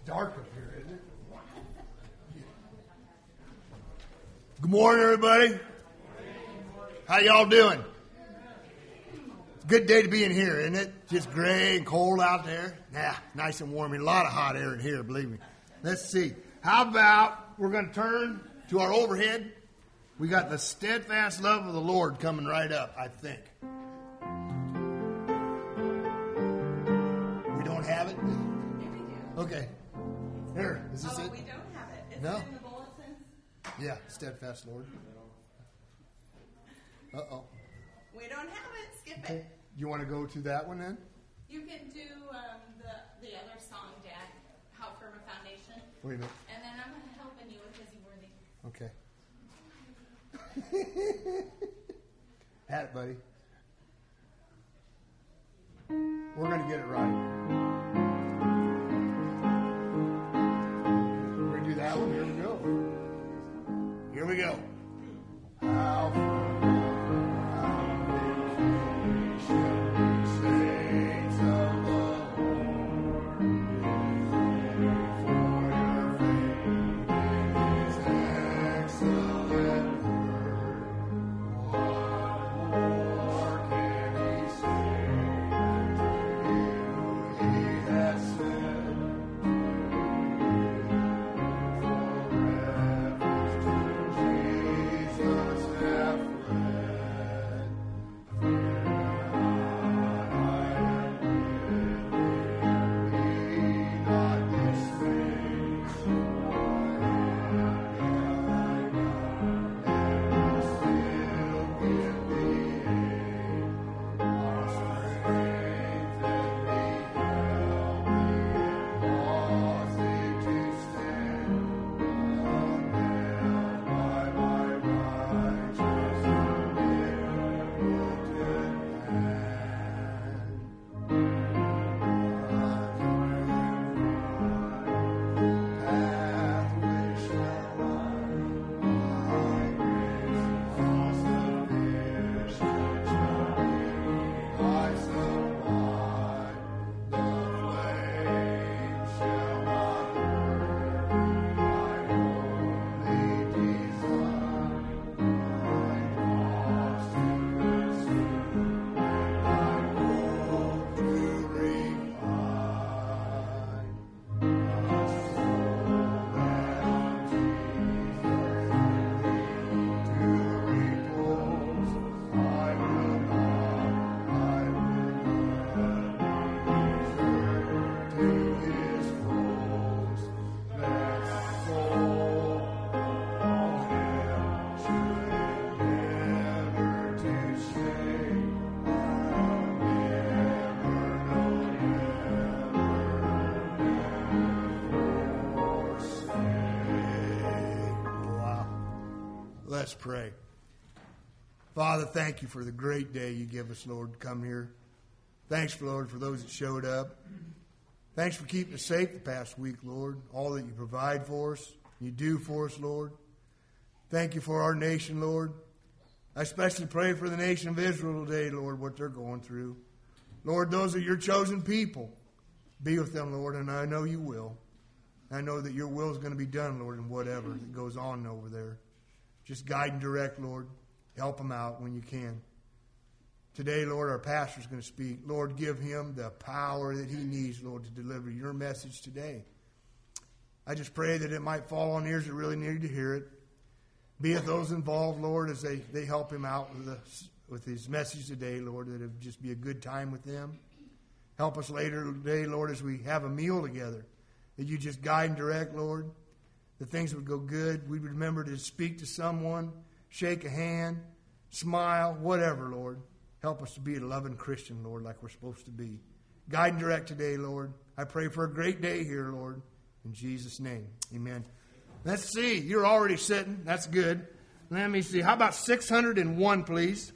Dark up here, isn't it? Good morning, everybody. How y'all doing? It's a good day to be in here, isn't it? Just gray and cold out there. Yeah, nice and warm. A lot of hot air in here, believe me. Let's see. How about we're going to turn to our overhead. We got the steadfast love of the Lord coming right up, I think. We don't have it? Yeah, we do. Okay. Here, is this it? We don't have it. It's No? in the bulletins. Yeah, steadfast Lord. Uh-oh. We don't have it. Skip Okay. it. You want to go to that one then? You can do the other song, Dad, How Firm a Foundation. Wait a minute. And then I'm helping you with Is He Worthy. Okay. Had it, buddy. We're going to get it right. We're going to do that one. Here we go. Here we go. How saints of the Lord, for your faith is excellent word. What more can he say to you? He has said, forever to Jesus have fled. Fear not, I am with thee, be not dismayed. For I am thy God, and will still give thee aid. My strength and be help thee, and cause thee to stand, upheld by my righteous omnipotent Wow. Let's pray. Father, thank you for the great day you give us, Lord, to come here. Thanks, Lord, for those that showed up. Thanks for keeping us safe the past week, Lord. All that you provide for us, you do for us, Lord. Thank you for our nation, Lord. I especially pray for the nation of Israel today, Lord, what they're going through. Lord, those are your chosen people. Be with them, Lord, and I know you will. I know that your will is going to be done, Lord, in whatever that goes on over there. Just guide and direct, Lord. Help them out when you can. Today, Lord, our pastor's going to speak. Lord, give him the power that he needs, Lord, to deliver your message today. I just pray that it might fall on ears that really need to hear it. Be with those involved, Lord, as they help him out with his message today, Lord, that it just be a good time with them. Help us later today, Lord, as we have a meal together, that you just guide and direct, Lord, that things would go good. We'd remember to speak to someone, shake a hand, smile, whatever, Lord. Help us to be a loving Christian, Lord, like we're supposed to be. Guide and direct today, Lord. I pray for a great day here, Lord. In Jesus' name, amen. Let's see. You're already sitting. That's good. Let me see. How about 601, please?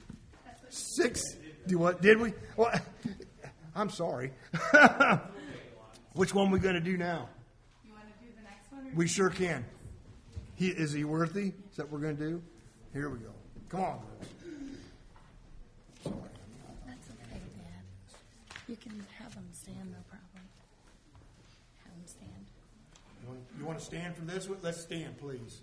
Do what? Did we? Well, I'm sorry. Which one are we going to do now? You want to do the next one? We sure can. Is he worthy? Is that what we're going to do? Here we go. Come on, girls. That's okay, Dad. You can have them stand, no problem. Have them stand. You want to stand for this one? Let's stand, please.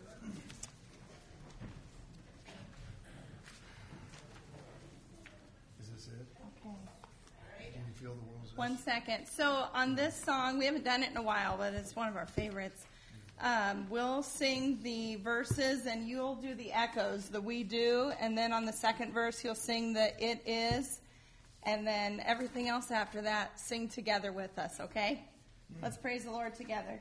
Is this it? Okay. Can you feel the world's 1 second. So on this song, we haven't done it in a while, but it's one of our favorites. We'll sing the verses and you'll do the echoes, the we do, and then on the second verse you'll sing the it is, and then everything else after that, sing together with us, okay? Let's praise the Lord together.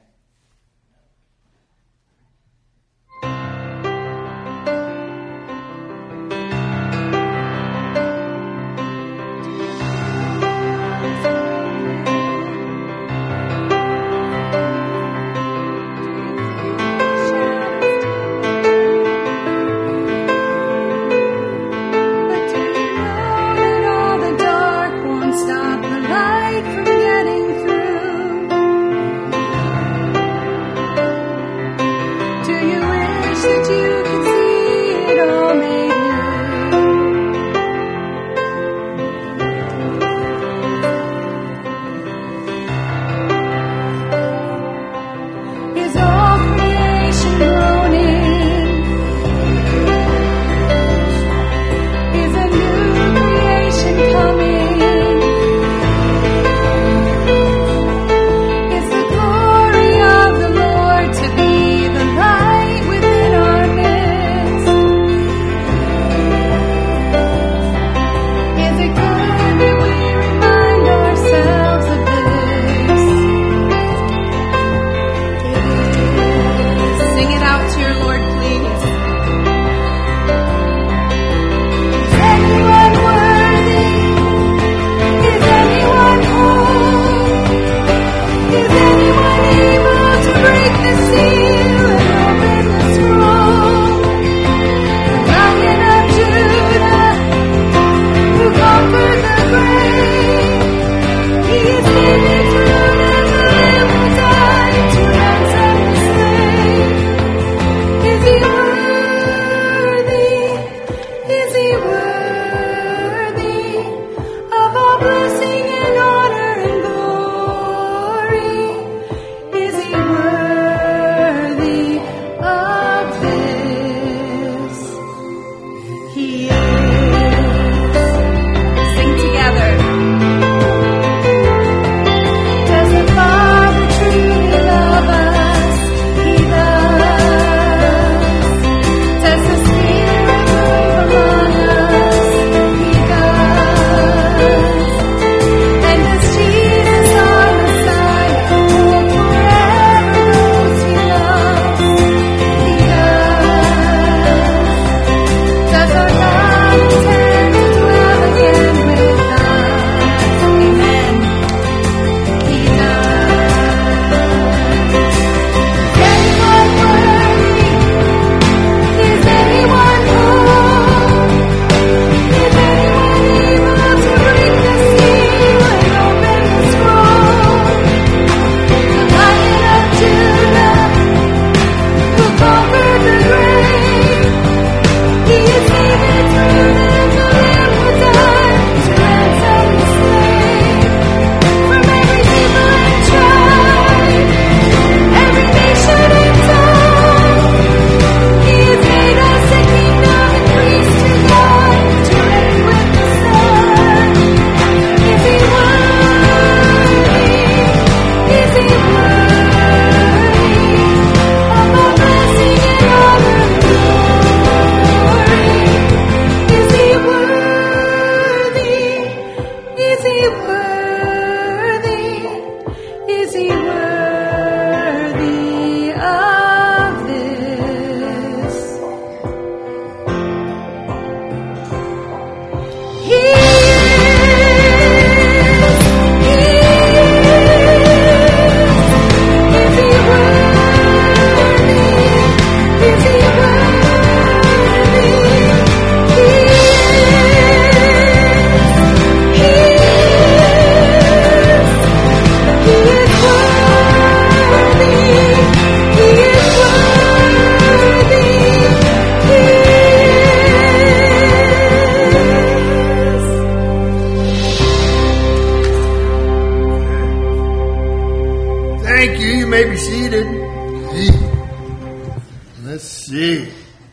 see.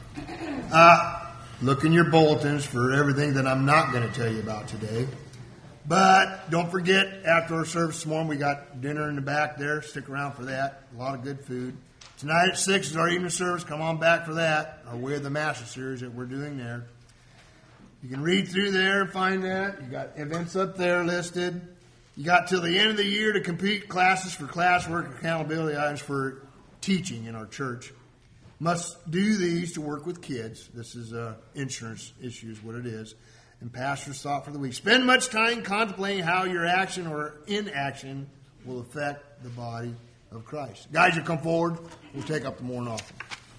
Look in your bulletins for everything that I'm not going to tell you about today. But don't forget, after our service this morning, we got dinner in the back there. Stick around for that. A lot of good food. Tonight at 6 is our evening service. Come on back for that. Our Way of the Master series that we're doing there. You can read through there and find that. You got events up there listed. You got till the end of the year to complete classes for classwork and accountability items for teaching in our church. Must do these to work with kids. This is insurance issue is what it is. And pastor's thought for the week. Spend much time contemplating how your action or inaction will affect the body of Christ. Guys, you come forward. We'll take up the morning offering.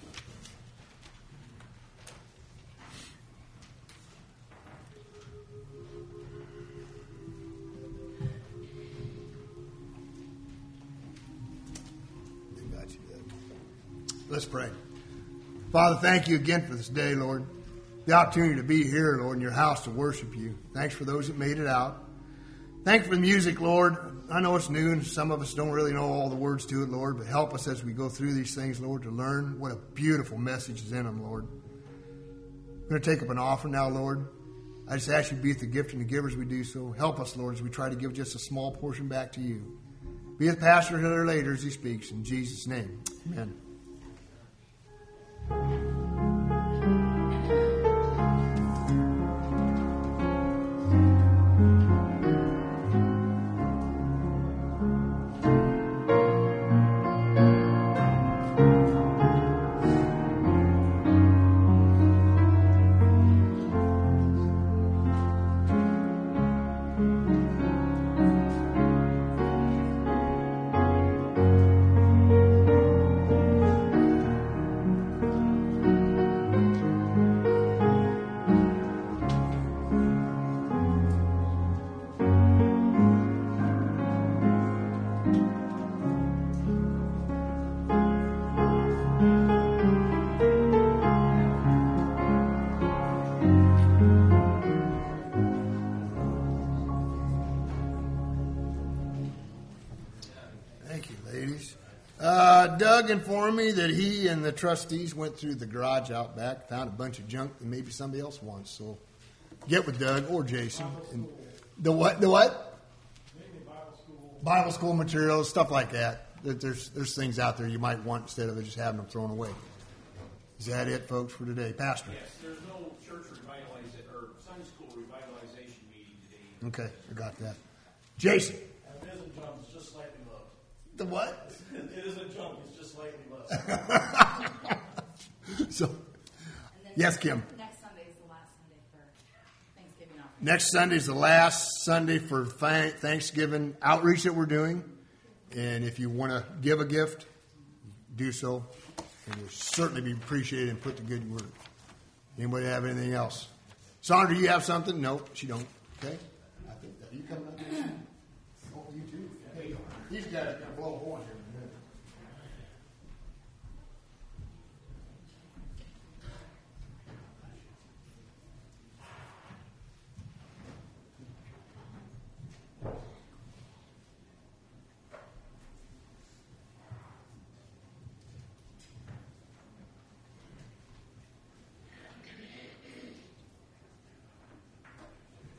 Let's pray. Father, thank you again for this day, Lord. The opportunity to be here, Lord, in your house to worship you. Thanks for those that made it out. Thanks for the music, Lord. I know it's new and some of us don't really know all the words to it, Lord, but help us as we go through these things, Lord, to learn what a beautiful message is in them, Lord. I'm going to take up an offering now, Lord. I just ask you to be with the gift and the givers we do so. Help us, Lord, as we try to give just a small portion back to you. Be with Pastor Hiller later as he speaks. In Jesus' name, amen. Doug informed me that he and the trustees went through the garage out back, found a bunch of junk that maybe somebody else wants. So get with Doug or Jason. And the what? The what? Maybe Bible school materials, stuff like that. There's things out there you might want instead of just having them thrown away. Is that it, folks, for today? Pastor? Yes, there's no church revitalization or Sunday school revitalization meeting today. Okay, I got that. Jason? It isn't junk, it's just slightly low. The what? It isn't junk, it's just slightly low. So, yes, Kim? Next Sunday is the last Sunday for Thanksgiving offering. Next Sunday is the last Sunday for Thanksgiving outreach that we're doing. And if you want to give a gift, do so. It will certainly be appreciated and put to good work. Anybody have anything else? Sandra, do you have something? No, she don't. Okay. I think that you coming up here? Oh, you too. Okay. These guys are going to blow a horn here in a minute.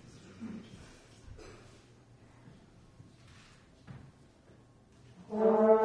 Thank you.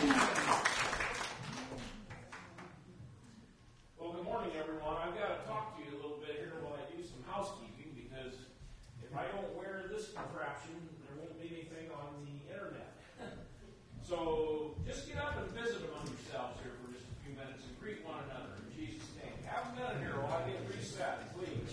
Well, good morning, everyone. I've got to talk to you a little bit here while I do some housekeeping, because if I don't wear this contraption, there won't be anything on the internet. So just get up and visit among yourselves here for just a few minutes and greet one another in Jesus' name. Have a minute here while I get reset, please.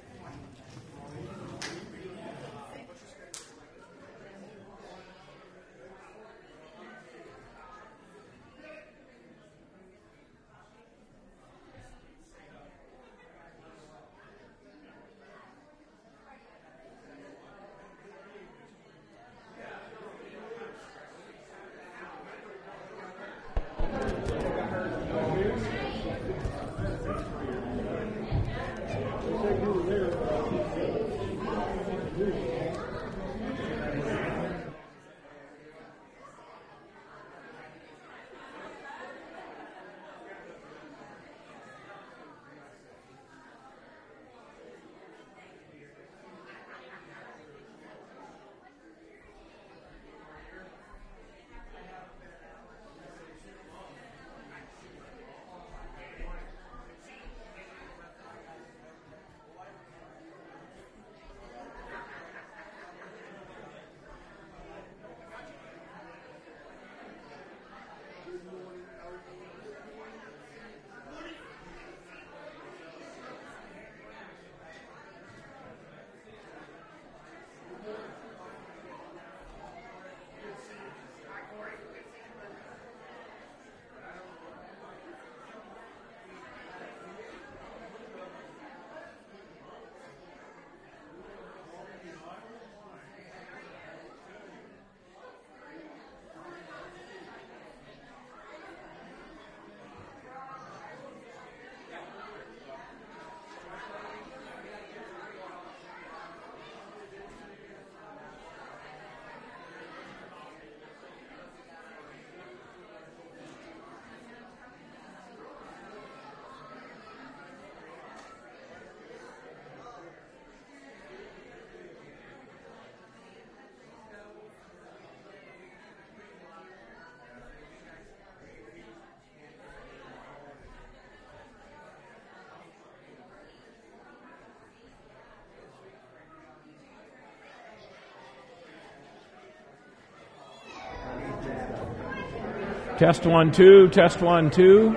Test 1 2, test 1 2,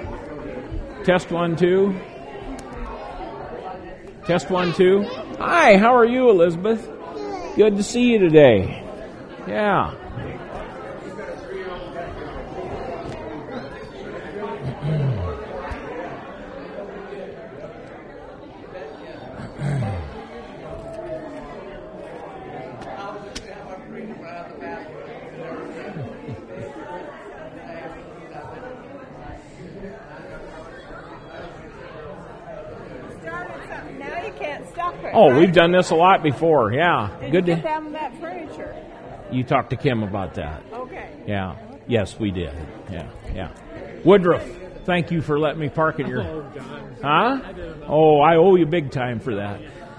test 1 2, test 1 2. Hi, how are you, Elizabeth? Good to see you today. Yeah. Oh, we've done this a lot before. Yeah. Did you get them that furniture? You talked to Kim about that. Okay. Yeah. Yes, we did. Yeah. Woodruff, thank you for letting me park at your... Huh? Oh, I owe you big time for that.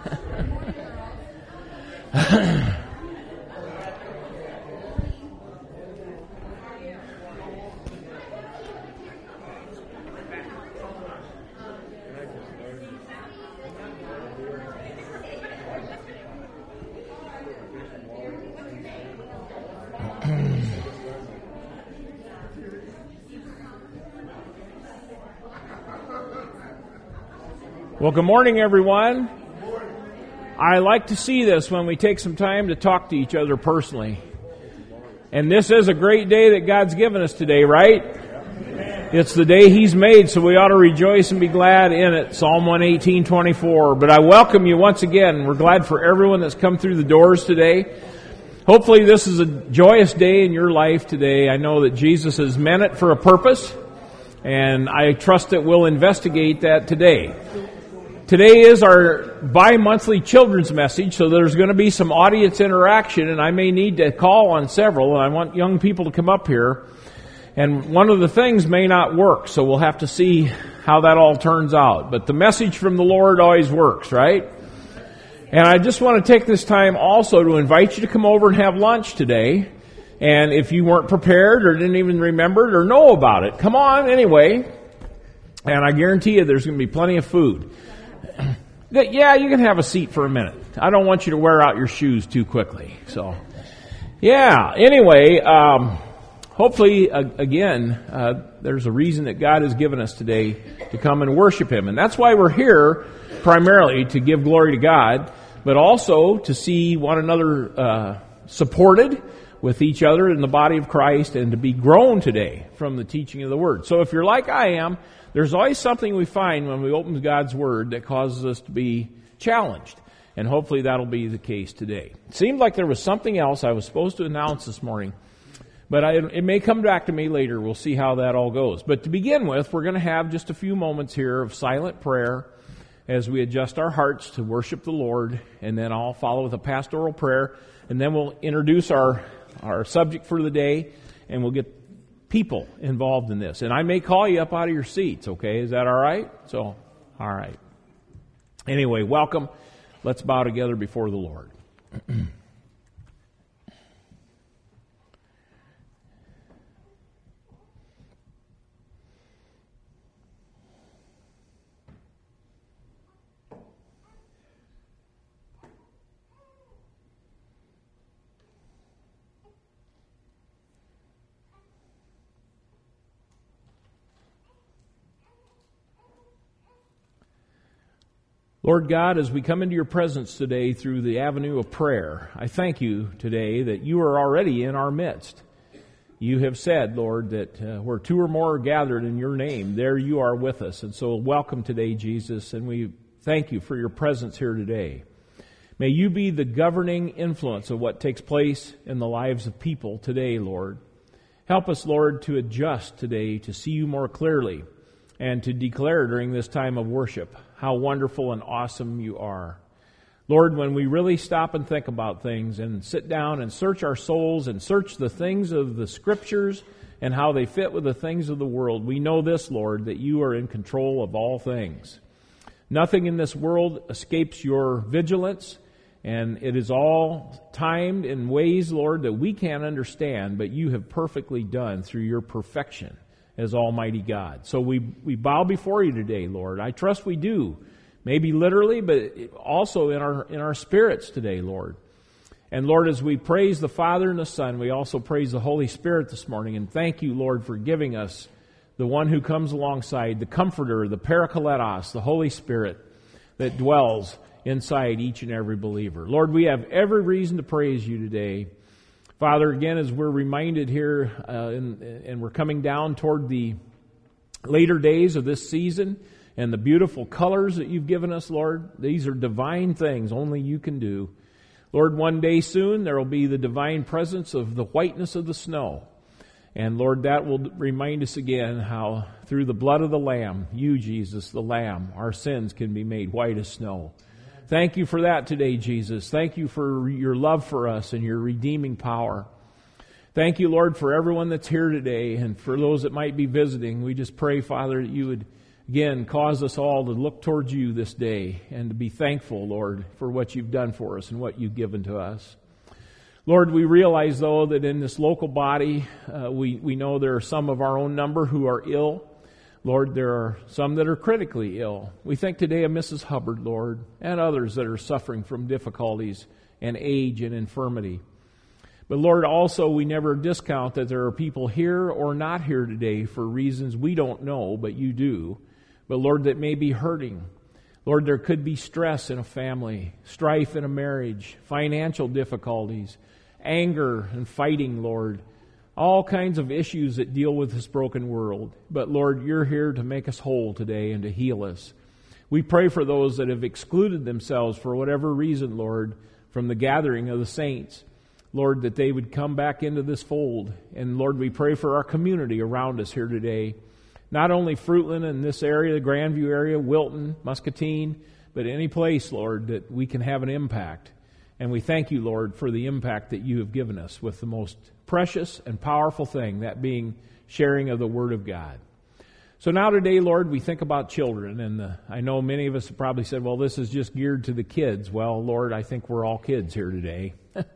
Well, good morning, everyone. I like to see this when we take some time to talk to each other personally. And this is a great day that God's given us today, right? It's the day He's made, so we ought to rejoice and be glad in it. Psalm 118:24. But I welcome you once again. We're glad for everyone that's come through the doors today. Hopefully this is a joyous day in your life today. I know that Jesus has meant it for a purpose, and I trust that we'll investigate that today. Today is our bi-monthly children's message, so there's going to be some audience interaction, and I may need to call on several, and I want young people to come up here. And one of the things may not work, so we'll have to see how that all turns out. But the message from the Lord always works, right? And I just want to take this time also to invite you to come over and have lunch today. And if you weren't prepared or didn't even remember it or know about it, come on anyway. And I guarantee you there's going to be plenty of food. Yeah, you can have a seat for a minute. I don't want you to wear out your shoes too quickly. So, yeah, anyway, hopefully, again, there's a reason that God has given us today to come and worship Him. And that's why we're here, primarily to give glory to God, but also to see one another supported with each other in the body of Christ and to be grown today from the teaching of the Word. So if you're like I am, there's always something we find when we open God's Word that causes us to be challenged. And hopefully that'll be the case today. It seemed like there was something else I was supposed to announce this morning, but it may come back to me later. We'll see how that all goes. But to begin with, we're going to have just a few moments here of silent prayer as we adjust our hearts to worship the Lord, and then I'll follow with a pastoral prayer, and then we'll introduce our subject for the day, and we'll get people involved in this. And I may call you up out of your seats, okay? Is that all right? So, all right. Anyway, welcome. Let's bow together before the Lord. Lord God, as we come into your presence today through the avenue of prayer, I thank you today that you are already in our midst. You have said, Lord, that where two or more are gathered in your name, there you are with us. And so welcome today, Jesus, and we thank you for your presence here today. May you be the governing influence of what takes place in the lives of people today, Lord. Help us, Lord, to adjust today to see you more clearly and to declare during this time of worship how wonderful and awesome you are. Lord, when we really stop and think about things and sit down and search our souls and search the things of the Scriptures and how they fit with the things of the world, we know this, Lord, that you are in control of all things. Nothing in this world escapes your vigilance, and it is all timed in ways, Lord, that we can't understand, but you have perfectly done through your perfection as Almighty God. So we bow before you today, Lord. I trust we do. Maybe literally, but also in our spirits today, Lord. And Lord, as we praise the Father and the Son, we also praise the Holy Spirit this morning. And thank you, Lord, for giving us the one who comes alongside, the Comforter, the Parakletos, the Holy Spirit that dwells inside each and every believer. Lord, we have every reason to praise you today. Father, again, as we're reminded here, and we're coming down toward the later days of this season, and the beautiful colors that you've given us, Lord, these are divine things only you can do. Lord, one day soon there will be the divine presence of the whiteness of the snow. And Lord, that will remind us again how through the blood of the Lamb, you, Jesus, the Lamb, our sins can be made white as snow. Thank you for that today, Jesus. Thank you for your love for us and your redeeming power. Thank you, Lord, for everyone that's here today and for those that might be visiting. We just pray, Father, that you would, again, cause us all to look towards you this day and to be thankful, Lord, for what you've done for us and what you've given to us. Lord, we realize, though, that in this local body, we know there are some of our own number who are ill. Lord, there are some that are critically ill. We think today of Mrs. Hubbard, Lord, and others that are suffering from difficulties and age and infirmity. But Lord, also we never discount that there are people here or not here today for reasons we don't know, but you do. But Lord, that may be hurting. Lord, there could be stress in a family, strife in a marriage, financial difficulties, anger and fighting, Lord. All kinds of issues that deal with this broken world. But Lord, you're here to make us whole today and to heal us. We pray for those that have excluded themselves for whatever reason, Lord, from the gathering of the saints. Lord, that they would come back into this fold. And Lord, we pray for our community around us here today. Not only Fruitland and this area, the Grandview area, Wilton, Muscatine, but any place, Lord, that we can have an impact. And we thank you, Lord, for the impact that you have given us with the most precious and powerful thing, that being sharing of the Word of God. So now today, Lord, we think about children, and I know many of us have probably said, well, this is just geared to the kids. Well, Lord, I think we're all kids here today.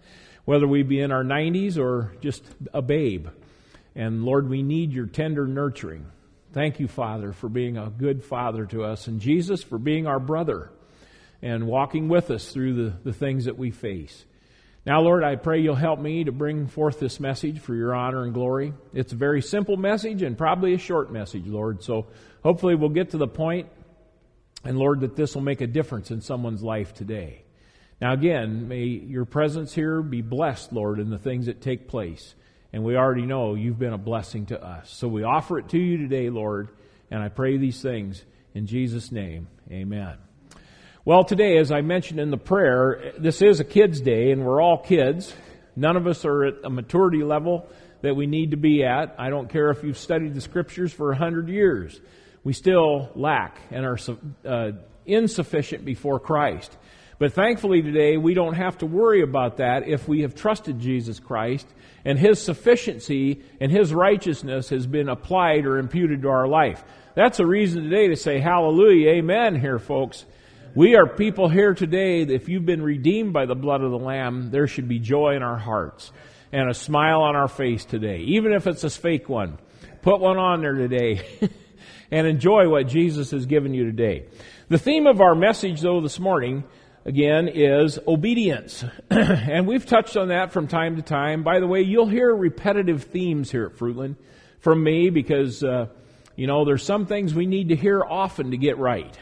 whether we be in our 90s or just a babe. And Lord, we need your tender nurturing. Thank you, Father, for being a good Father to us, and Jesus for being our brother and walking with us through the things that we face. Now, Lord, I pray you'll help me to bring forth this message for your honor and glory. It's a very simple message and probably a short message, Lord. So hopefully we'll get to the point, and Lord, that this will make a difference in someone's life today. Now again, may your presence here be blessed, Lord, in the things that take place. And we already know you've been a blessing to us. So we offer it to you today, Lord, and I pray these things in Jesus' name. Amen. Well, today, as I mentioned in the prayer, this is a kids' day, and we're all kids. None of us are at a maturity level that we need to be at. I don't care if you've studied the Scriptures for 100 years. We still lack and are insufficient before Christ. But thankfully today, we don't have to worry about that if we have trusted Jesus Christ, and His sufficiency and His righteousness has been applied or imputed to our life. That's a reason today to say hallelujah, amen here, folks. We are people here today that if you've been redeemed by the blood of the Lamb, there should be joy in our hearts and a smile on our face today, even if it's a fake one. Put one on there today and enjoy what Jesus has given you today. The theme of our message, though, this morning, again, is obedience. And we've touched on that from time to time. By the way, you'll hear repetitive themes here at Fruitland from me because, there's some things we need to hear often to get right.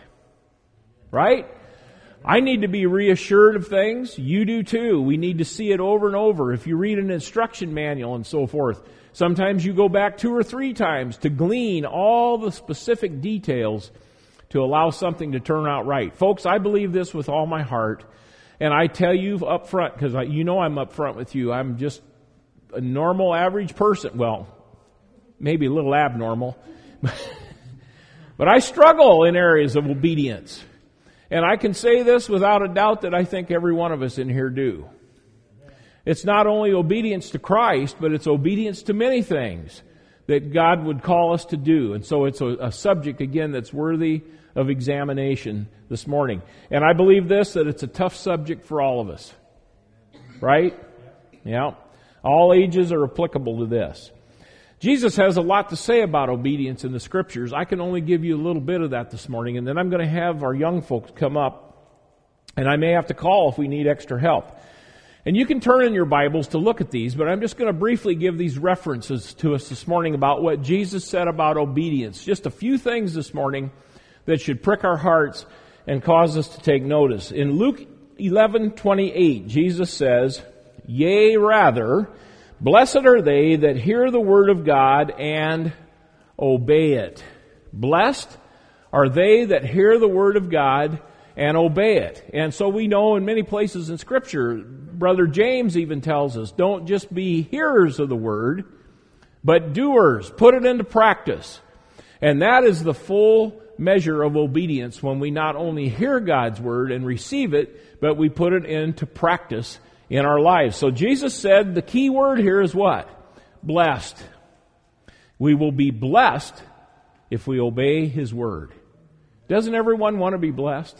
Right? I need to be reassured of things. You do too. We need to see it over and over. If you read an instruction manual and so forth, sometimes you go back 2 or 3 times to glean all the specific details to allow something to turn out right. Folks, I believe this with all my heart. And I tell you up front, because I'm up front with you. I'm just a normal, average person. Well, maybe a little abnormal. But I struggle in areas of obedience. And I can say this without a doubt that I think every one of us in here do. It's not only obedience to Christ, but it's obedience to many things that God would call us to do. And so it's a subject, again, that's worthy of examination this morning. And I believe this, that it's a tough subject for all of us. Right? Yeah. All ages are applicable to this. Jesus has a lot to say about obedience in the Scriptures. I can only give you a little bit of that this morning, and then I'm going to have our young folks come up, and I may have to call if we need extra help. And you can turn in your Bibles to look at these, but I'm just going to briefly give these references to us this morning about what Jesus said about obedience. Just a few things this morning that should prick our hearts and cause us to take notice. In Luke 11:28, Jesus says, "Yea, rather, blessed are they that hear the word of God and obey it." Blessed are they that hear the word of God and obey it. And so we know in many places in Scripture, Brother James even tells us, don't just be hearers of the word, but doers. Put it into practice. And that is the full measure of obedience when we not only hear God's word and receive it, but we put it into practice in our lives. So Jesus said the key word here is what? Blessed. We will be blessed if we obey His word. Doesn't everyone want to be blessed?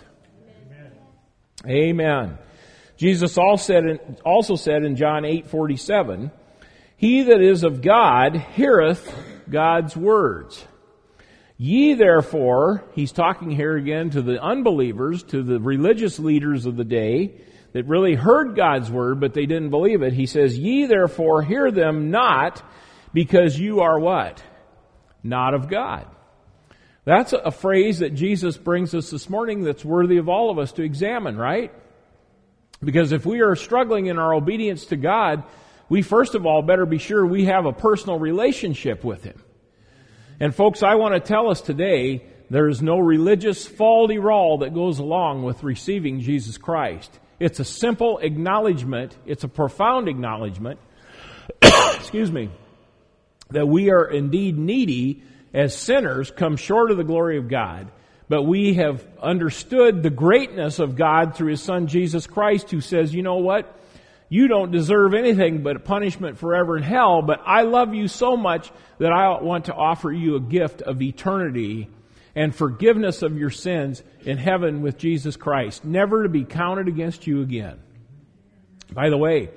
Amen. Jesus also said in John 8:47, "He that is of God heareth God's words. Ye therefore," he's talking here again to the unbelievers, to the religious leaders of the day that really heard God's word, but they didn't believe it. He says, "Ye therefore hear them not, because you are" what? Not of God. That's a phrase that Jesus brings us this morning that's worthy of all of us to examine, right? Because if we are struggling in our obedience to God, we first of all better be sure we have a personal relationship with Him. And folks, I want to tell us today, there is no religious fal-de-ral that goes along with receiving Jesus Christ. It's a simple acknowledgement, it's a profound acknowledgement, excuse me, that we are indeed needy as sinners, come short of the glory of God. But we have understood the greatness of God through His Son Jesus Christ, who says, you know what? You don't deserve anything but punishment forever in hell, but I love you so much that I want to offer you a gift of eternity and forgiveness of your sins in heaven with Jesus Christ, never to be counted against you again. By the way,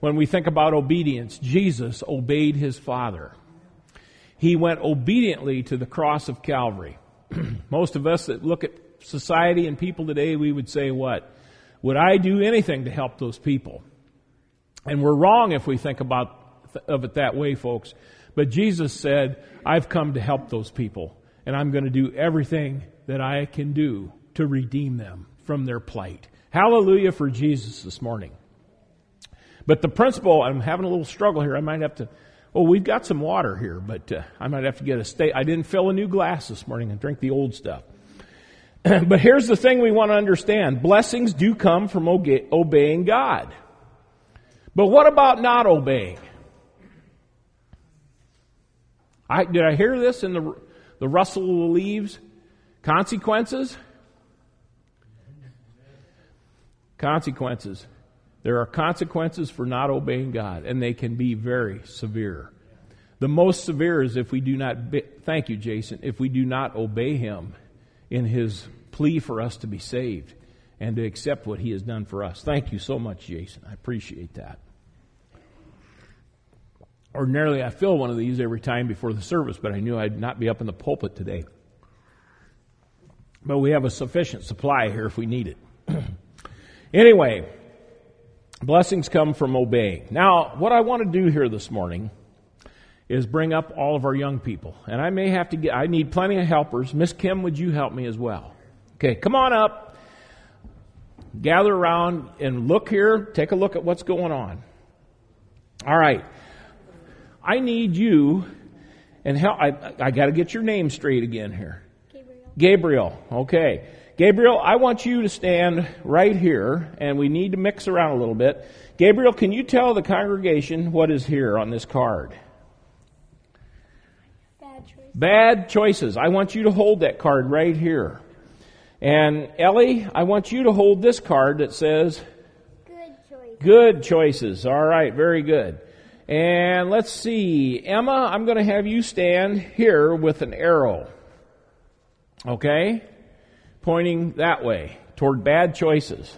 when we think about obedience, Jesus obeyed his Father. He went obediently to the cross of Calvary. Most of us that look at society and people today, we would say, what? Would I do anything to help those people? And we're wrong if we think of it that way, folks. But Jesus said, I've come to help those people, and I'm going to do everything that I can do to redeem them from their plight. Hallelujah for Jesus this morning. But the principle, I'm having a little struggle here. I might have to, we've got some water here, but I might have to get I didn't fill a new glass this morning and drink the old stuff. But here's the thing we want to understand. Blessings do come from obeying God. But what about not obeying? Did I hear this in the rustle of the leaves? Consequences? Consequences. There are consequences for not obeying God, and they can be very severe. The most severe is if we do not, thank you, Jason, if we do not obey Him in His plea for us to be saved and to accept what He has done for us. Thank you so much, Jason. I appreciate that. Ordinarily, I fill one of these every time before the service, but I knew I'd not be up in the pulpit today. But we have a sufficient supply here if we need it. Anyway, blessings come from obeying. Now, what I want to do here this morning is bring up all of our young people. And I need plenty of helpers. Miss Kim, would you help me as well? Okay, come on up. Gather around and look here. Take a look at what's going on. All right. I need you, and help. I got to get your name straight again here. Gabriel. Okay. Gabriel, I want you to stand right here, and we need to mix around a little bit. Gabriel, can you tell the congregation what is here on this card? Bad choices. Bad choices. I want you to hold that card right here. And Ellie, I want you to hold this card that says Good choices. good choices. All right, very good. And let's see, Emma, I'm going to have you stand here with an arrow. Okay? Pointing that way, toward bad choices.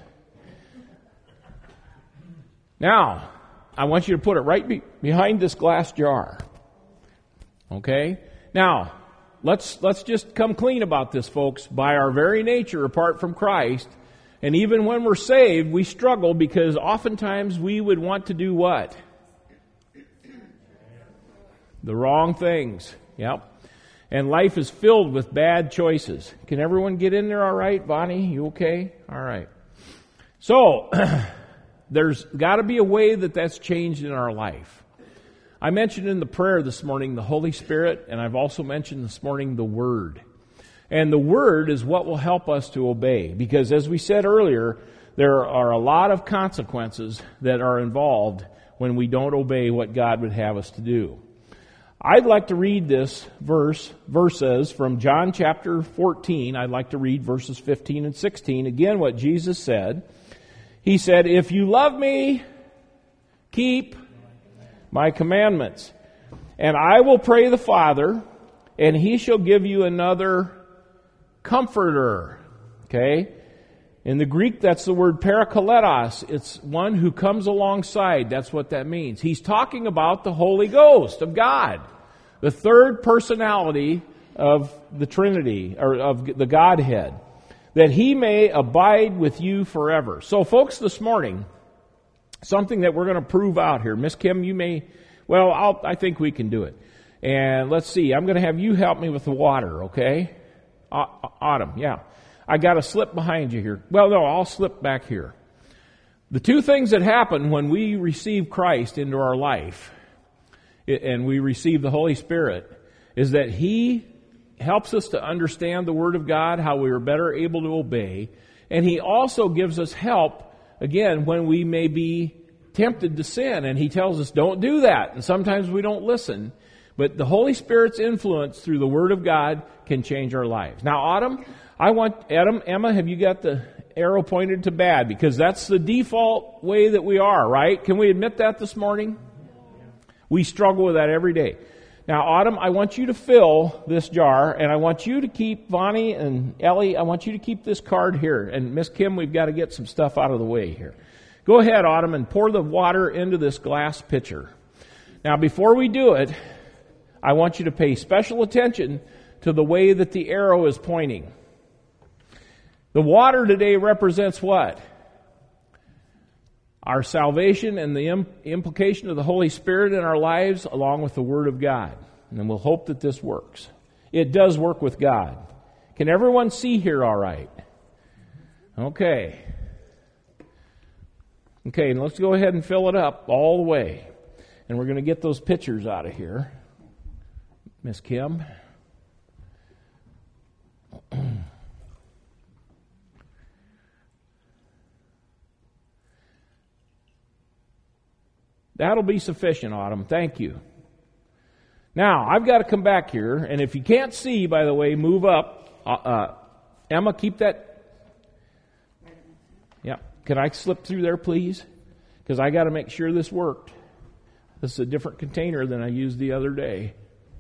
Now, I want you to put it right behind this glass jar. Okay? Now, let's just come clean about this, folks. By our very nature, apart from Christ, and even when we're saved, we struggle because oftentimes we would want to do what? The wrong things. Yep. And life is filled with bad choices. Can everyone get in there all right? Bonnie, you okay? All right. So, there's got to be a way that's changed in our life. I mentioned in the prayer this morning the Holy Spirit, and I've also mentioned this morning the Word. And the Word is what will help us to obey. Because as we said earlier, there are a lot of consequences that are involved when we don't obey what God would have us to do. I'd like to read this verses from John chapter 14. I'd like to read verses 15 and 16. Again, what Jesus said. He said, if you love me, keep my commandments. And I will pray the Father, and He shall give you another comforter. Okay? In the Greek, that's the word parakletos. It's one who comes alongside. That's what that means. He's talking about the Holy Ghost of God, the third personality of the Trinity, or of the Godhead, that He may abide with you forever. So, folks, this morning, something that we're going to prove out here. Miss Kim, you may, I think we can do it. And let's see, I'm going to have you help me with the water, okay? Autumn, yeah. I got to slip behind you here. Well, no, I'll slip back here. The two things that happen when we receive Christ into our life and we receive the Holy Spirit is that He helps us to understand the Word of God, how we are better able to obey, and He also gives us help, again, when we may be tempted to sin, and He tells us, don't do that, and sometimes we don't listen, but the Holy Spirit's influence through the Word of God can change our lives. Now, Emma, have you got the arrow pointed to bad? Because that's the default way that we are, right? Can we admit that this morning? We struggle with that every day. Now, Autumn, I want you to fill this jar, and I want you to keep, Bonnie and Ellie, I want you to keep this card here. And Miss Kim, we've got to get some stuff out of the way here. Go ahead, Autumn, and pour the water into this glass pitcher. Now, before we do it, I want you to pay special attention to the way that the arrow is pointing. The water today represents what? Our salvation and the implication of the Holy Spirit in our lives, along with the Word of God. And we'll hope that this works. It does work with God. Can everyone see here all right? Okay. Okay, and let's go ahead and fill it up all the way. And we're going to get those pitchers out of here. Miss Kim. That'll be sufficient, Autumn. Thank you. Now, I've got to come back here, and if you can't see, by the way, move up. Emma, keep that. Yeah. Can I slip through there, please? Because I got to make sure this worked. This is a different container than I used the other day.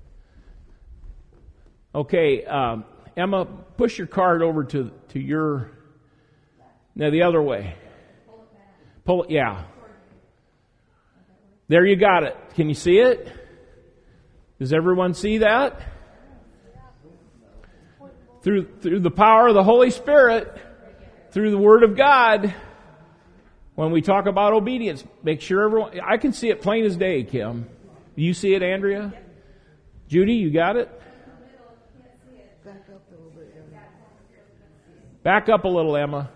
Okay, Emma, push your card over to your... No, the other way. Pull it, yeah. There you got it. Can you see it? Does everyone see that? Through the power of the Holy Spirit, through the Word of God, when we talk about obedience, make sure everyone... I can see it plain as day, Kim. Do you see it, Andrea? Judy, you got it? Back up a little, Emma.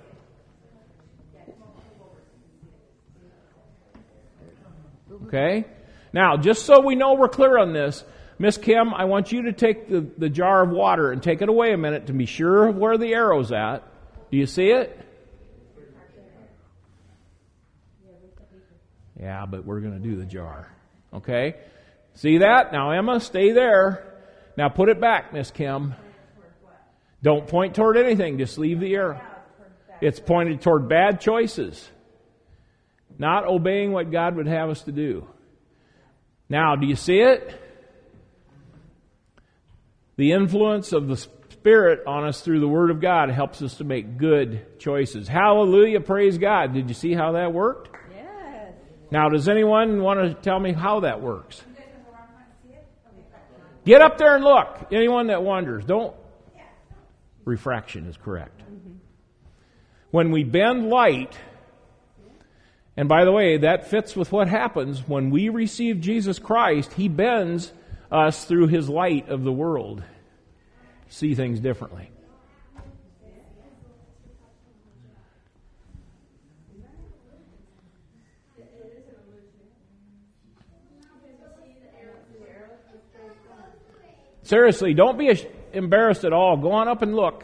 Okay? Now, just so we know we're clear on this, Miss Kim, I want you to take the jar of water and take it away a minute to be sure of where the arrow's at. Do you see it? Yeah, but we're going to do the jar. Okay? See that? Now, Emma, stay there. Now, put it back, Miss Kim. Don't point toward anything. Just leave the arrow. It's pointed toward bad choices. Not obeying what God would have us to do. Now, do you see it? The influence of the Spirit on us through the Word of God helps us to make good choices. Hallelujah, praise God. Did you see how that worked? Yes. Now, does anyone want to tell me how that works? Get up there and look. Anyone that wonders, don't. Refraction is correct. When we bend light, and by the way, that fits with what happens when we receive Jesus Christ. He bends us through His light of the world. See things differently. Seriously, don't be embarrassed at all. Go on up and look.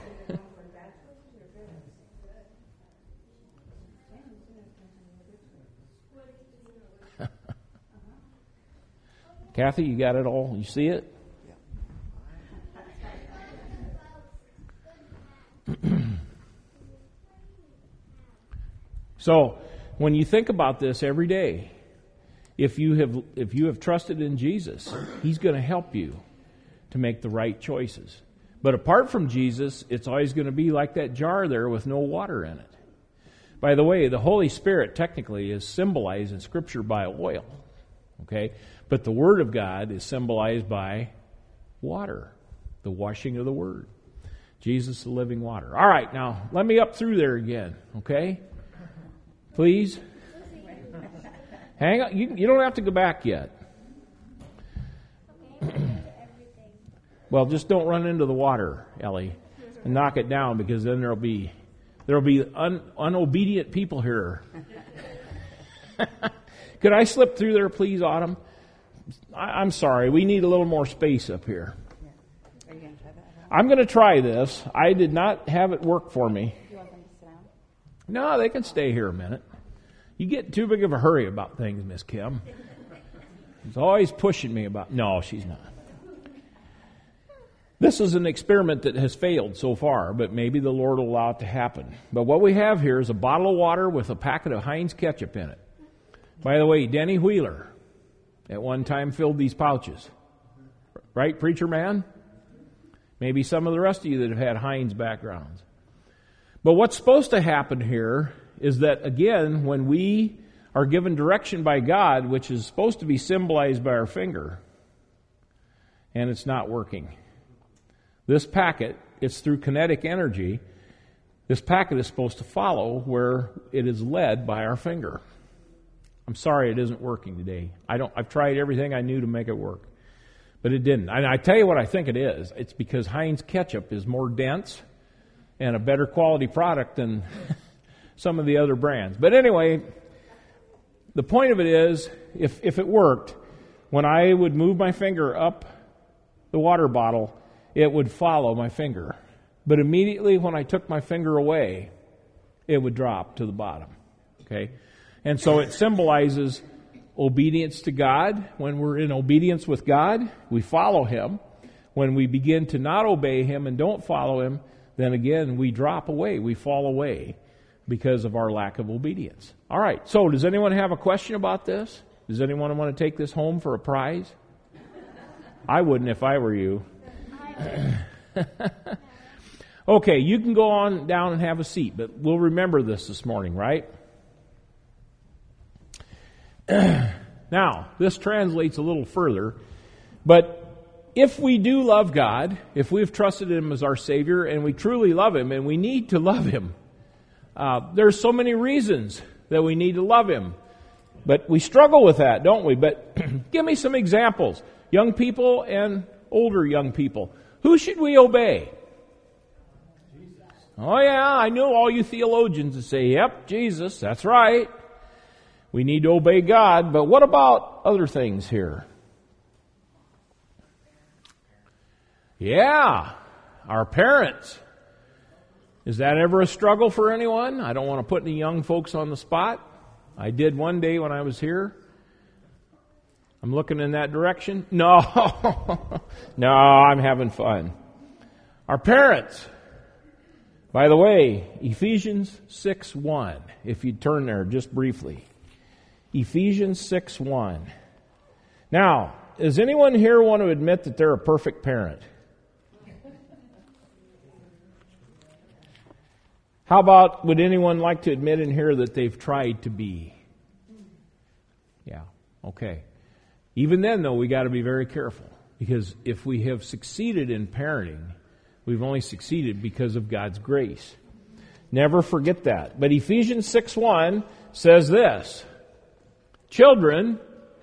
Kathy, you got it all? You see it? So, when you think about this every day, if you have trusted in Jesus, He's going to help you to make the right choices. But apart from Jesus, it's always going to be like that jar there with no water in it. By the way, the Holy Spirit technically is symbolized in Scripture by oil. Okay? But the Word of God is symbolized by water, the washing of the Word. Jesus, the living water. All right, now, let me up through there again, okay? Please. Hang on. You don't have to go back yet. Well, just don't run into the water, Ellie, and knock it down, because then there'll be unobedient people here. Could I slip through there, please, Autumn? I'm sorry. We need a little more space up here. Are you going to try that? I'm going to try this. I did not have it work for me. Do you want them to sit down? No, they can stay here a minute. You get too big of a hurry about things, Miss Kim. She's always pushing me about... No, she's not. This is an experiment that has failed so far, but maybe the Lord will allow it to happen. But what we have here is a bottle of water with a packet of Heinz ketchup in it. By the way, Denny Wheeler at one time filled these pouches. Right, preacher man? Maybe some of the rest of you that have had Heinz backgrounds. But what's supposed to happen here is that, again, when we are given direction by God, which is supposed to be symbolized by our finger, and it's not working. This packet, it's through kinetic energy. This packet is supposed to follow where it is led by our finger. I'm sorry it isn't working today. I've tried everything I knew to make it work, but it didn't. And I tell you what I think it is. It's because Heinz ketchup is more dense and a better quality product than some of the other brands. But anyway, the point of it is, if it worked, when I would move my finger up the water bottle, it would follow my finger. But immediately when I took my finger away, it would drop to the bottom. Okay? And so it symbolizes obedience to God. When we're in obedience with God, we follow Him. When we begin to not obey Him and don't follow Him, then again, we drop away. We fall away because of our lack of obedience. All right, so does anyone have a question about this? Does anyone want to take this home for a prize? I wouldn't if I were you. Okay, you can go on down and have a seat, but we'll remember this morning, right? Now, this translates a little further, but if we do love God, if we've trusted Him as our Savior, and we truly love Him, and we need to love Him, there's so many reasons that we need to love Him. But we struggle with that, don't we? But give me some examples. Young people and older young people. Who should we obey? Oh yeah, I know all you theologians that say, yep, Jesus, that's right. We need to obey God, but what about other things here? Yeah, our parents. Is that ever a struggle for anyone? I don't want to put any young folks on the spot. I did one day when I was here. I'm looking in that direction. No, no, I'm having fun. Our parents. By the way, Ephesians 6:1, if you'd turn there just briefly. Ephesians 6:1. Now, does anyone here want to admit that they're a perfect parent? How about, would anyone like to admit in here that they've tried to be? Yeah, okay. Even then, though, we got to be very careful, because if we have succeeded in parenting, we've only succeeded because of God's grace. Never forget that. But Ephesians 6:1 says this: children,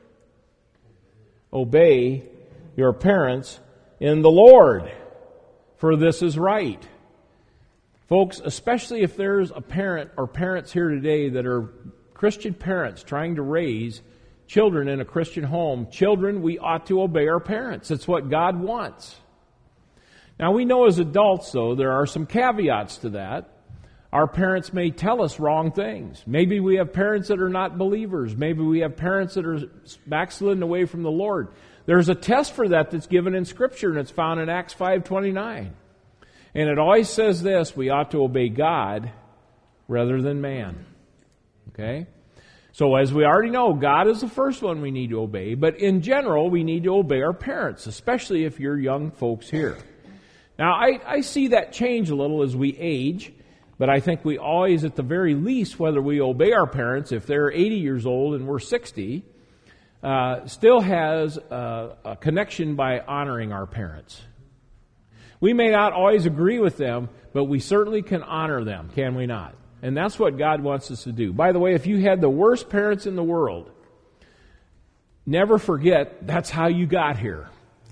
obey your parents in the Lord, for this is right. Folks, especially if there's a parent or parents here today that are Christian parents trying to raise children in a Christian home, children, we ought to obey our parents. It's what God wants. Now, we know as adults, though, there are some caveats to that. Our parents may tell us wrong things. Maybe we have parents that are not believers. Maybe we have parents that are backslidden away from the Lord. There's a test for that that's given in Scripture, and it's found in Acts 5:29. And it always says this: we ought to obey God rather than man. Okay? So as we already know, God is the first one we need to obey. But in general, we need to obey our parents, especially if you're young folks here. Now, I see that change a little as we age, but I think we always, at the very least, whether we obey our parents, if they're 80 years old and we're 60, still has a connection by honoring our parents. We may not always agree with them, but we certainly can honor them, can we not? And that's what God wants us to do. By the way, if you had the worst parents in the world, never forget that's how you got here.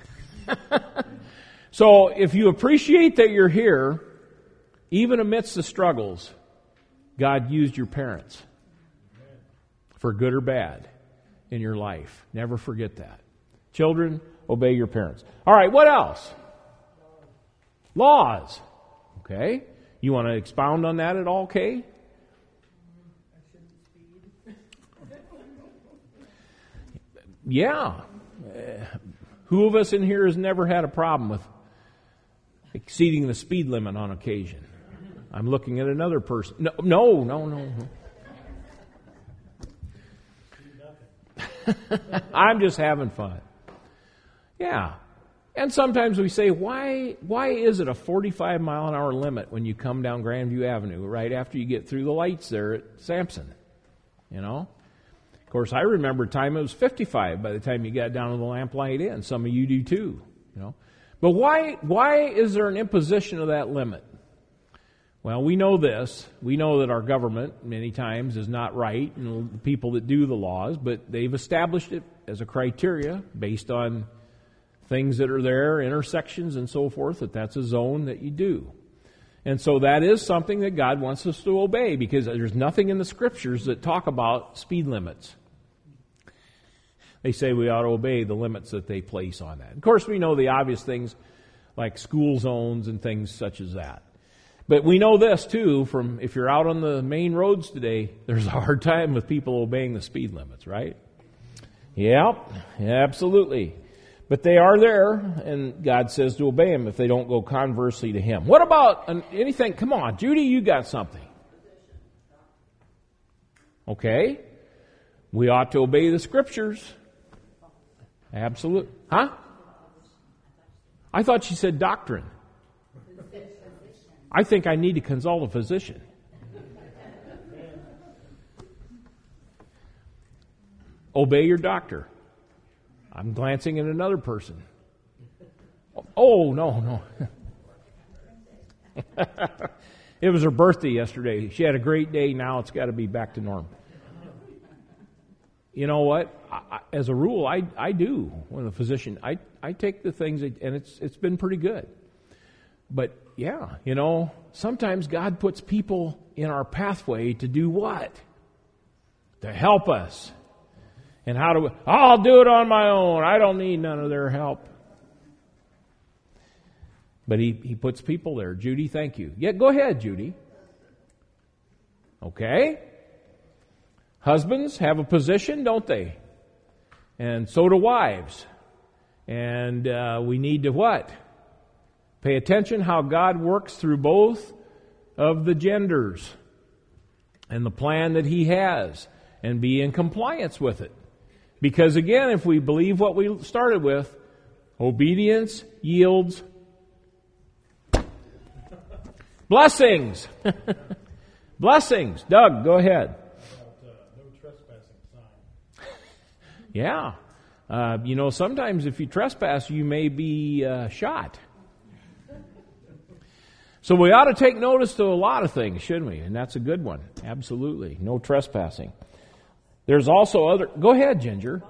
So if you appreciate that you're here, even amidst the struggles, God used your parents for good or bad in your life. Never forget that. Children, obey your parents. All right, what else? Laws. Okay. You want to expound on that at all, Kay? Yeah. Who of us in here has never had a problem with exceeding the speed limit on occasion? I'm looking at another person. No. I'm just having fun. Yeah. And sometimes we say, why is it a 45-mile-an-hour limit when you come down Grandview Avenue right after you get through the lights there at Sampson? You know? Of course, I remember a time it was 55 by the time you got down to the Lamplight Inn. Some of you do too. You know? But why is there an imposition of that limit? Well, we know this. We know that our government many times is not right, and the people that do the laws, but they've established it as a criteria based on things that are there, intersections and so forth, that's a zone that you do. And so that is something that God wants us to obey, because there's nothing in the Scriptures that talk about speed limits. They say we ought to obey the limits that they place on that. Of course, we know the obvious things like school zones and things such as that. But we know this, too, from if you're out on the main roads today, there's a hard time with people obeying the speed limits, right? Yep, absolutely. But they are there, and God says to obey them if they don't go conversely to Him. What about anything? Come on, Judy, you got something. Okay. We ought to obey the Scriptures. Absolutely. Huh? I thought she said doctrine. I think I need to consult a physician. Obey your doctor. I'm glancing at another person. Oh, no. It was her birthday yesterday. She had a great day. Now it's got to be back to normal. You know what? As a rule, I do. When a physician, I take the things, and it's been pretty good. But yeah, you know, sometimes God puts people in our pathway to do what? To help us. And how do we? I'll do it on my own. I don't need none of their help. But he puts people there. Judy, thank you. Yeah, go ahead, Judy. Okay. Husbands have a position, don't they? And so do wives. And we need to what? Pay attention how God works through both of the genders and the plan that He has, and be in compliance with it. Because again, if we believe what we started with, obedience yields blessings. Blessings. Doug, go ahead. No trespassing sign. Yeah. You know, sometimes if you trespass, you may be shot. So we ought to take notice to a lot of things, shouldn't we? And that's a good one. Absolutely. No trespassing. There's also other... Go ahead, Ginger.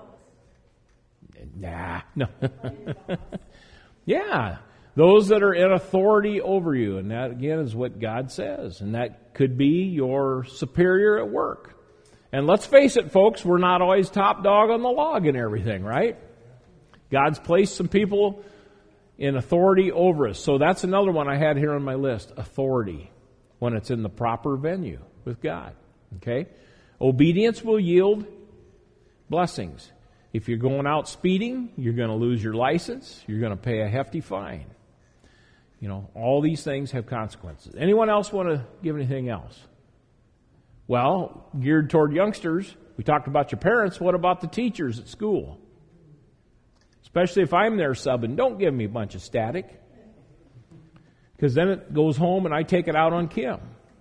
Nah. No. Yeah. Those that are in authority over you. And that, again, is what God says. And that could be your superior at work. And let's face it, folks, we're not always top dog on the log and everything, right? God's placed some people in authority over us. So that's another one I had here on my list. Authority. When it's in the proper venue with God. Okay? Obedience will yield blessings. If you're going out speeding, you're going to lose your license. You're going to pay a hefty fine. You know, all these things have consequences. Anyone else want to give anything else? Well, geared toward youngsters, we talked about your parents. What about the teachers at school? Especially if I'm there subbing, don't give me a bunch of static. Because then it goes home and I take it out on Kim.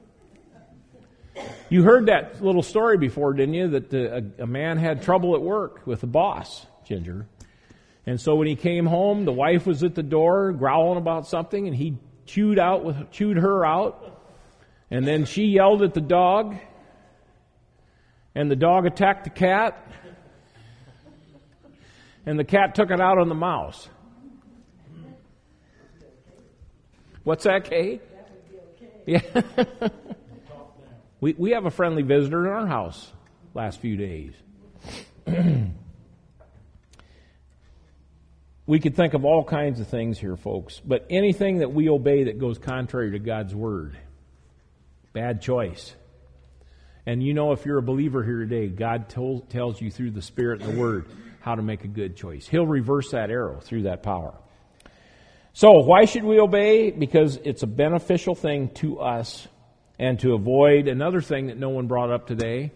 You heard that little story before, didn't you? That a man had trouble at work with the boss, Ginger. And so when he came home, the wife was at the door growling about something, and he chewed her out. And then she yelled at the dog, and the dog attacked the cat. And the cat took it out on the mouse. What's that, Kay? Yeah. We have a friendly visitor in our house last few days. We could think of all kinds of things here, folks. But anything that we obey that goes contrary to God's Word, bad choice. And you know, if you're a believer here today, God tells you through the Spirit and the Word how to make a good choice. He'll reverse that arrow through that power. So, why should we obey? Because it's a beneficial thing to us, and to avoid another thing that no one brought up today.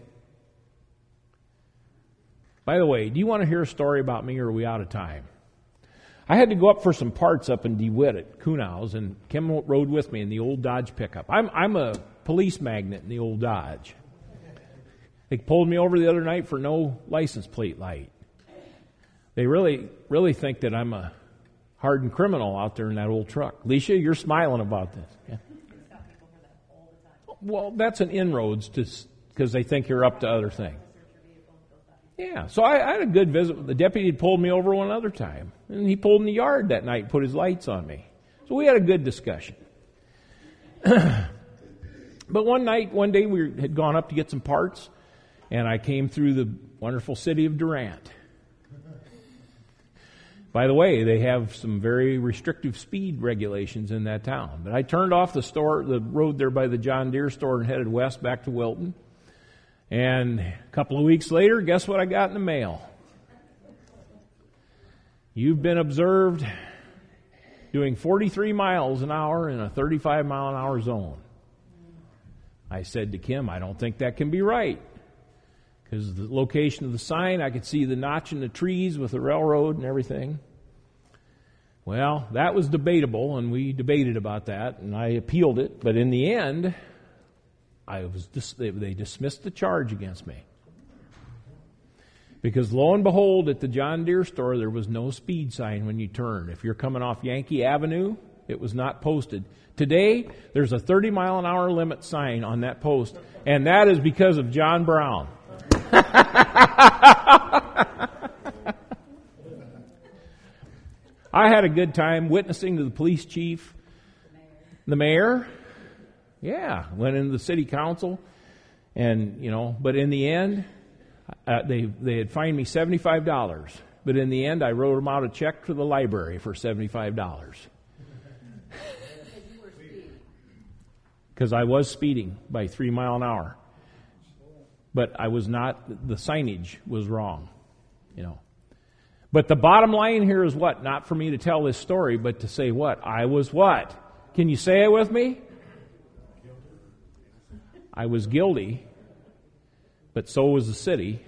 By the way, do you want to hear a story about me, or are we out of time? I had to go up for some parts up in DeWitt at Kuhnau's, and Kim rode with me in the old Dodge pickup. I'm a police magnet in the old Dodge. They pulled me over the other night for no license plate light. They really think that I'm a hardened criminal out there in that old truck. Leisha, you're smiling about this. Yeah. Well, that's an inroads because they think you're up to other things. Yeah, so I had a good visit. The deputy pulled me over one other time, and he pulled in the yard that night and put his lights on me. So we had a good discussion. But one day we had gone up to get some parts, and I came through the wonderful city of Durant. By the way, they have some very restrictive speed regulations in that town. But I turned off the road there by the John Deere store and headed west back to Wilton. And a couple of weeks later, guess what I got in the mail? You've been observed doing 43 miles an hour in a 35 mile an hour zone. I said to Kim, I don't think that can be right. Because the location of the sign, I could see the notch in the trees with the railroad and everything. Well, that was debatable, and we debated about that, and I appealed it. But in the end, they dismissed the charge against me. Because lo and behold, at the John Deere store, there was no speed sign when you turn. If you're coming off Yankee Avenue, it was not posted. Today, there's a 30 mile an hour limit sign on that post, and that is because of John Brown. I had a good time witnessing to the police chief, the mayor. Yeah, went into the city council, and but in the end, they had fined me $75. But in the end, I wrote them out a check to the library for $75. Because I was speeding by 3 miles an hour. But I was not, the signage was wrong, But the bottom line here is what? Not for me to tell this story, but to say what? I was what? Can you say it with me? I was guilty, but so was the city.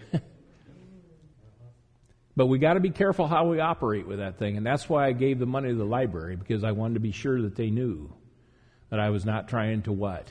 But we got to be careful how we operate with that thing, and that's why I gave the money to the library, because I wanted to be sure that they knew that I was not trying to what?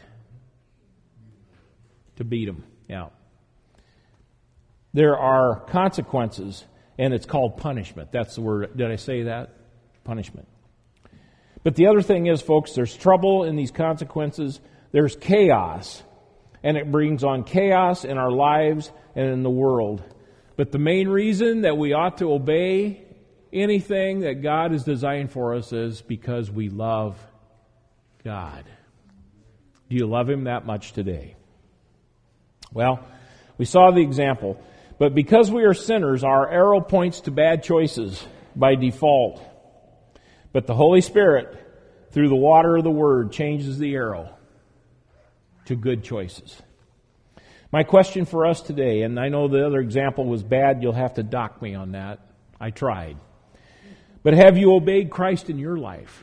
To beat them. Yeah. There are consequences, and it's called punishment. That's the word. Did I say that? Punishment. But the other thing is, folks, there's trouble in these consequences. There's chaos, and it brings on chaos in our lives and in the world. But the main reason that we ought to obey anything that God has designed for us is because we love God. Do you love Him that much today? Well, we saw the example. But because we are sinners, our arrow points to bad choices by default. But the Holy Spirit, through the water of the Word, changes the arrow to good choices. My question for us today, and I know the other example was bad, you'll have to dock me on that. I tried. But have you obeyed Christ in your life?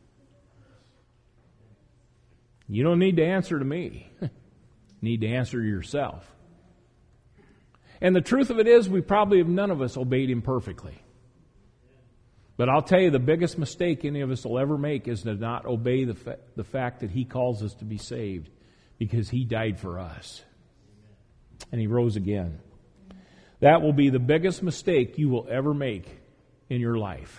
You don't need to answer to me. You need to answer to yourself. And the truth of it is, we probably have none of us obeyed Him perfectly. But I'll tell you, the biggest mistake any of us will ever make is to not obey the fact that He calls us to be saved, because He died for us. And He rose again. That will be the biggest mistake you will ever make in your life.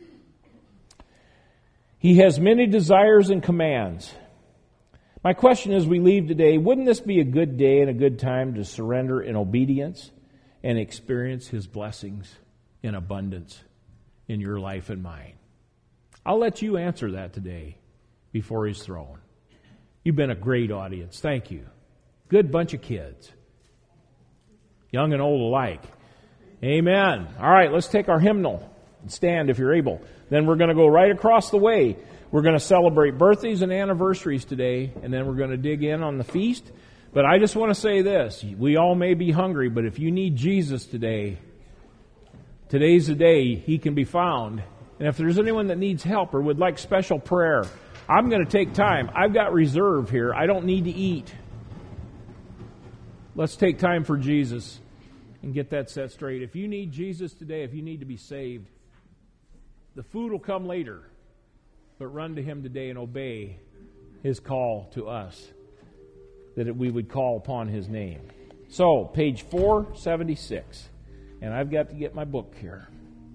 He has many desires and commands. My question as we leave today, wouldn't this be a good day and a good time to surrender in obedience and experience His blessings in abundance in your life and mine? I'll let you answer that today before His throne. You've been a great audience. Thank you. Good bunch of kids. Young and old alike. Amen. All right, let's take our hymnal and stand if you're able. Then we're going to go right across the way. We're going to celebrate birthdays and anniversaries today, and then we're going to dig in on the feast. But I just want to say this. We all may be hungry, but if you need Jesus today, today's the day He can be found. And if there's anyone that needs help or would like special prayer, I'm going to take time. I've got reserve here. I don't need to eat. Let's take time for Jesus and get that set straight. If you need Jesus today, if you need to be saved, The food will come later. But run to him today and obey his call to us, that we would call upon his name. So, page 476. And I've got to get my book here.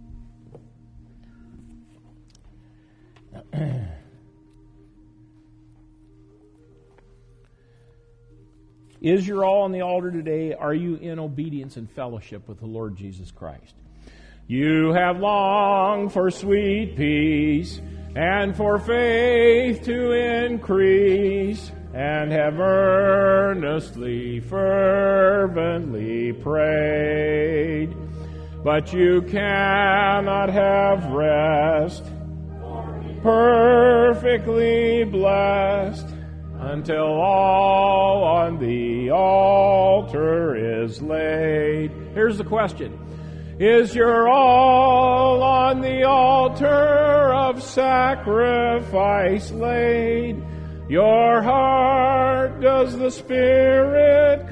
Is your all on the altar today? Are you in obedience and fellowship with the Lord Jesus Christ? You have longed for sweet peace and for faith to increase, and have earnestly, fervently prayed. But you cannot have rest, perfectly blessed, until all on the altar is laid. Here's the question. Is your all on the altar of sacrifice laid? Your heart does the Spirit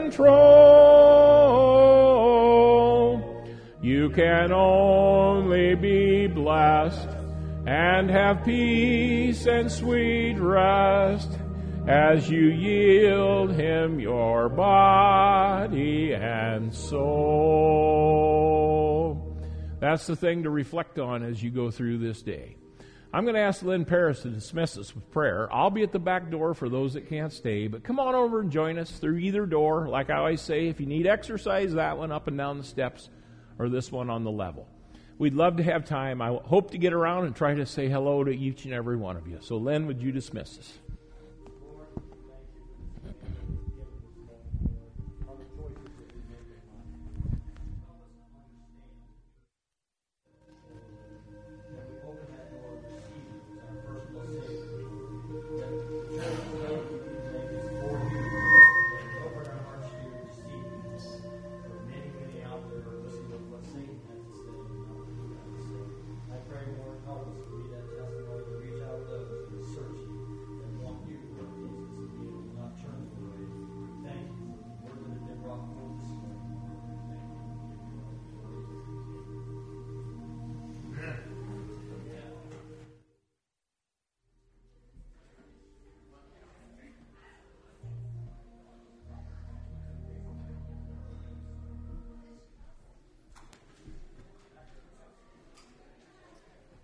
control? You can only be blessed and have peace and sweet rest as you yield him your body and soul. That's the thing to reflect on as you go through this day. I'm going to ask Lynn Paris to dismiss us with prayer. I'll be at the back door for those that can't stay, but come on over and join us through either door. Like I always say, if you need exercise, that one up and down the steps or this one on the level. We'd love to have time. I hope to get around and try to say hello to each and every one of you. So Lynn, would you dismiss us?